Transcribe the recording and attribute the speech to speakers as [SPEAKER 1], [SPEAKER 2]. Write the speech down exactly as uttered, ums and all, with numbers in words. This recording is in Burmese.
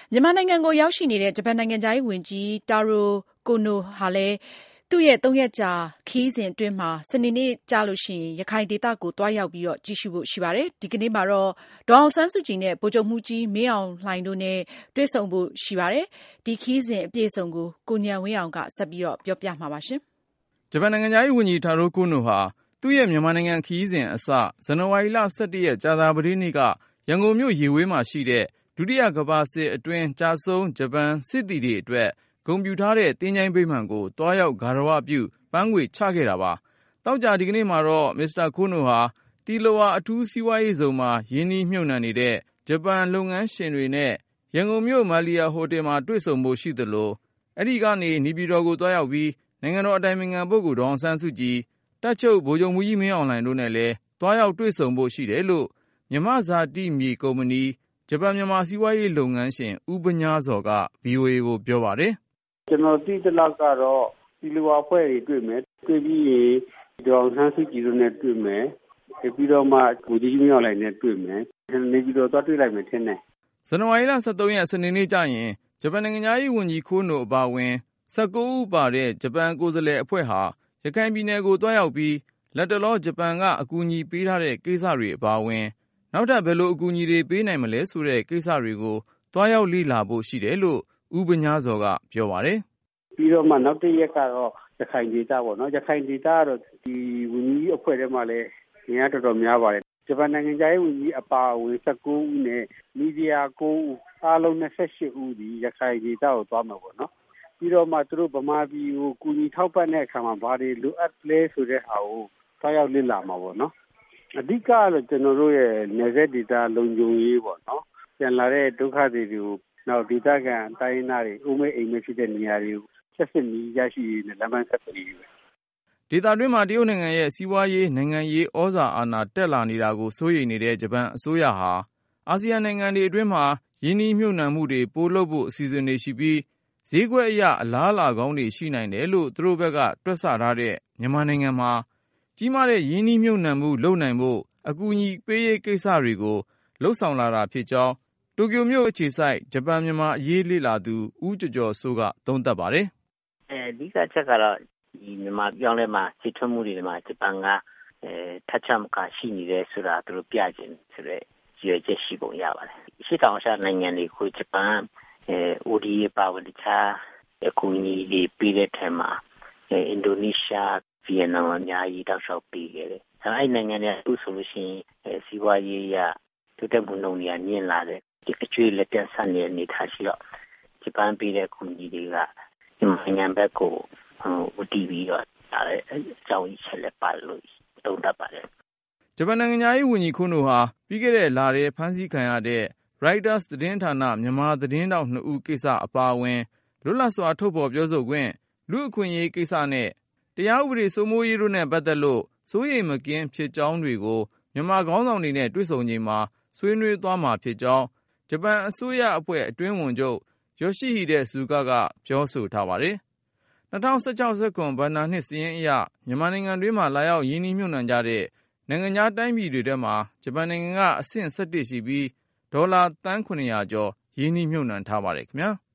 [SPEAKER 1] မြန်မာနိုင်ငံကိုရောက်ရှိနေတဲ့ဂျပန်နိုင်ငံခြားရေးဝန်ကြီး Taro Kono ဟာလည်းသူ့ရဲ့သုံးရက်ကြာခရီးစဉ်အတွင်းမှာစနေနေ့ကျလို့ရှိရင်ရခိုင်ဒေသကိုသွားရောက်ပြီးတော့ကြည့်ရှုဖို့ရှိပါတယ်။ဒီကနေ့မှာတော့ဒေါ်အောင်ဆန်းစုကြည်နဲ့ဗိုလ်ချုပ်မှူးကြီးမင်းအောင်လှိုင်တို့နဲ့တွေ့ဆုံဖို့ရှိပါတယ်။ဒီခရီးစဉ်အပြည့်အစုံကိုကိုဉာဏ်ဝင်းအောင်ကဆက်ပြီးတော့ပြောပြမှာပါရှင်
[SPEAKER 2] ။ဂျပန်နိုင်ငံခြားရေးဝန်ကြီး Taro Kono ဟာသူ့ရဲ့မြန်မာနိုင်ငံခရီးစဉ်အစဇန်နဝါရီလ ၁၁ ရက်ကြာသပတေးနေ့ကရန်ကုန်မြို့ရေဝေးမှာရှိတဲ့ဒုတိယကမ္ဘာစစ်အတွင်းကြာဆုံးဂျပန်စစ်သည်တွေအတွက်ဂုဏ်ပြုထားတဲ့သင်္ချိုင်းဗိမာန်ကိုတွားရောက်ဂါရဝပြုပန်းခွေချခဲ့တာပါ။သောကြာဒီကနေ့မှာတော့မစ္စတာကိုနိုဟာတီလဝါအထူးစီးပွားရေးဇုံမှာရင်းနှီးမြှုပ်နှံနေတဲ့ဂျပန်လုပ်ငန်းရှင်တွေနဲ့ရန်ကုန်မြို့မာလီယာဟိုတယ်မှာတွေ့ဆုံဖို့ရှိသလိုအဲဒီကနေနေပြည်တော်ကိုတွားရောက်ပြီးနိုင်ငံတော်အတိုင်ပင်ခံပုဂ္ဂိုလ်ဒေါ်အောင်ဆန်းစုကြည်တပ်ချုပ်ဗိုလ်ချုပ်မှူးကြီးမင်းအောင်လှိုင်တို့နဲ့လည်းတွားရောက်တွေ့ဆုံဖို့ရှိတယ်လို့မြန်မာဇာတိမြေကုမ္ပဏီဂျပန်မြန်မာစီးပွားရေးလုပ်ငန်းရှင်ဦးပညာစောက ဗွီအိုအေ ကိုပြောပါတယ်
[SPEAKER 3] ။ကျွန်တော်သိသလောက်ကတော့ဒီလိုအဖွဲ့တွေတွေ့မယ်တွေ့ပြီးရင်ဒေါ်အောင်ဆန်းစုကြည်တို့နဲ့တွေ့မယ်ပြီးတော့မှဗိုလ်ချုပ်ကြီးမင်းအောင်လှိုင်နဲ့တွေ့မယ်နေပြီးတော့သွားတွေ့လိုက်မယ်ထင်တယ်
[SPEAKER 2] ။ဇန်နဝါရီလ ၁၃ ရက်စနေနေ့ကျရင်ဂျပန်နိုင်ငံသားရေးဝန်ကြီးခိုးနိုအပါအဝင်၁၉ဦးပါတဲ့ဂျပန်ကိုယ်စားလှယ်အဖွဲ့ဟာရခိုင်ပြည်နယ်ကိုတွားရောက်ပြီးလက်တလောဂျပန်ကအကူအညီပေးထားတဲ့ကိစ္စတွေအပါအဝင်နောက်ထပ်ဘယ်လိုအကူအညီတွေပေးနိုင်မလဲဆိုတဲ့ကိစ္စတွေကိုတွားရောက်လေ့လာဖို့ရှိတယ်လို့ဦးပညာစောကပြောပါတယ်
[SPEAKER 3] ။ပြီးတော့မှနောက်တစ်ရက်ကတော့ရခိုင်ဒေသပေါ့နော်ရခိုင်ဒေသကတော့ဒီဝန်ကြီးအဖွဲ့ထဲမှာလည်းနေရာတော်တော်များပါတယ်ဂျပန်နိုင်ငံသားရေးဝန်ကြီးအပါအဝင်၁၉ဦးနဲ့မီဒီယာ၉ဦးအားလုံး၂၈ဦးဒီရခိုင်ဒေသကိုသွားမှာပေါ့နော်ပြီးတော့မှသူတို့ဗမာပြည်ကိုကူညီထောက်ပံ့တဲ့အခါမှာဘာတွေလိုအပ်လဲဆိုတဲ့ဟာကိုတွားရောက်လေ့လာမှာပေါ့နော်အဓိကကတော့ကျွန်တော်တို့ရဲ့နယ်စပ်ဒေသလုံခြုံရေးပေါ့နော်ပြန်လာတဲ့ဒုက္ခသည်တွေကိုနောက်ဒေသခံတိုင်းရင်းသားတွေဥမိတ်အိမ်မက်ဖြစ်တဲ့နေရာတွေကိုဆက်စစ်ပြီးရရှိနေတဲ့လမ်းမဆက်သွယ်ရေးပဲ
[SPEAKER 2] ဒေသတွင်းမှာတရုတ်နိုင်ငံရဲ့စီးပွားရေးနိုင်ငံရေးဩဇာအာဏာတက်လာနေတာကိုစိုးရိမ်နေတဲ့ဂျပန်အစိုးရဟာအာဆီယံနိုင်ငံတွေအတွင်းမှာယင်းနှီးမြှုပ်နှံမှုတွေပိုလုပ်ဖို့အစီအစဉ်တွေရှိပြီးဈေးကွက်အရအလားအလာကောင်းတွေရှိနိုင်တယ်လို့သူတို့ဘက်ကတွက်ဆထားတဲ့မြန်မာနိုင်ငံမှာကြီးမားတဲ့ယင်းနှီးမြှုပ်နှံမှုလုပ်နိုင်ဖို့အကူအညီပေးရေးကိစ္စတွေကိုလှုပ်ဆောင်လာတာဖြစ်ကြောင်းတိုကျိုမြို့အခြေစိုက်ဂျပန်မြန်မာအရေးလေ့လာသူဦးကျော်ကျော်စိုးကသုံးသပ်ပါတယ်
[SPEAKER 4] ။အဓိကချက်ကတော့ဒီမြန်မာပြောင်းလဲမှာစီထွန်းမှုတွေမှာဂျပန်ကအဲထပ်ချမကရှိနေတယ်ဆိုတာသူတို့ပြခြင်းဆိုတဲ့ရည်ရွယ်ချက်ရှိပုံရပါတယ်။ရှေ့တောင်အာရှနိုင်ငံတွေကိုဂျပန်အဲ အို ဒီ အေ ပါဝင်တခြားအကူအညီတွေပေးတဲ့ထဲမှာအဲအင်ဒိုနီးရှားဗီယက်နမ်အများကြီးတောက်လျှောက်ပေးခဲ့တယ်။အဲဒီနိုင်ငံတွေအခုဆိုလို့ရှိရင်အဲစီးပွားရေးရတိုးတက်မှုနှုန်းတွေကမြင့်လာတယ်ဒီအကျွေးလက်ပြန်ဆက်နေတဲ့အနေထားရှိတော့ဂျပန်ပေးတဲ့အကူအညီတွေကဒီနိုင်ငံဘက်ကိုဟိုတီးပြီးတော့အဲအကြောင်းချက်လက်ပါလို့သုံးသပ်ပါတယ်
[SPEAKER 2] ဂျပန်နိုင်ငံသားရေးဝန်ကြီးခိုနိုဟာပြီးခဲ့တဲ့လထဲဖမ်းဆီးခံရတဲ့ Reuters သတင်းဌာနမြန်မာသတင်းတောက်နှစ်ဦးကိစ္စအပါအဝင်လွတ်လပ်စွာထုတ်ဖော်ပြောဆိုခွင့်လူ့အခွင့်အရေးကိစ္စနဲ့တရားဥပဒေစိုးမိုးရေးတို့နဲ့ပတ်သက်လို့စိုးရိမ်မကင်းဖြစ်ကြောင်းတွေကိုမြန်မာခေါင်းဆောင်တွေနဲ့တွေ့ဆုံချိန်မှာဆွေးနွေးသွားမှာဖြစ်ကြောင်းဂျပန်အစိုးရအဖွဲ့အတွင်းဝန်ချုပ်ယိုရှိဟိဒဲဆူဂါကပြောဆိုထားပါတယ်။၂၀၁၆ ၁၇ ဘဏ္ဍာနှစ်စာရင်းအရမြန်မာနိုင်ငံတွင်းမှာလာရောက်ရင်းနှီးမြှုပ်နှံကြတဲ့နိုင်ငံခြားတိုင်းပြည်တွေထဲမှာဂျပန်နိုင်ငံကအဆင့်၁၁ရှိပြီးဒေါ်လာသန်း၇၀၀ကျော်ရင်းနှီးမြှုပ်နှံထားပါတယ်ခင်ဗျာ။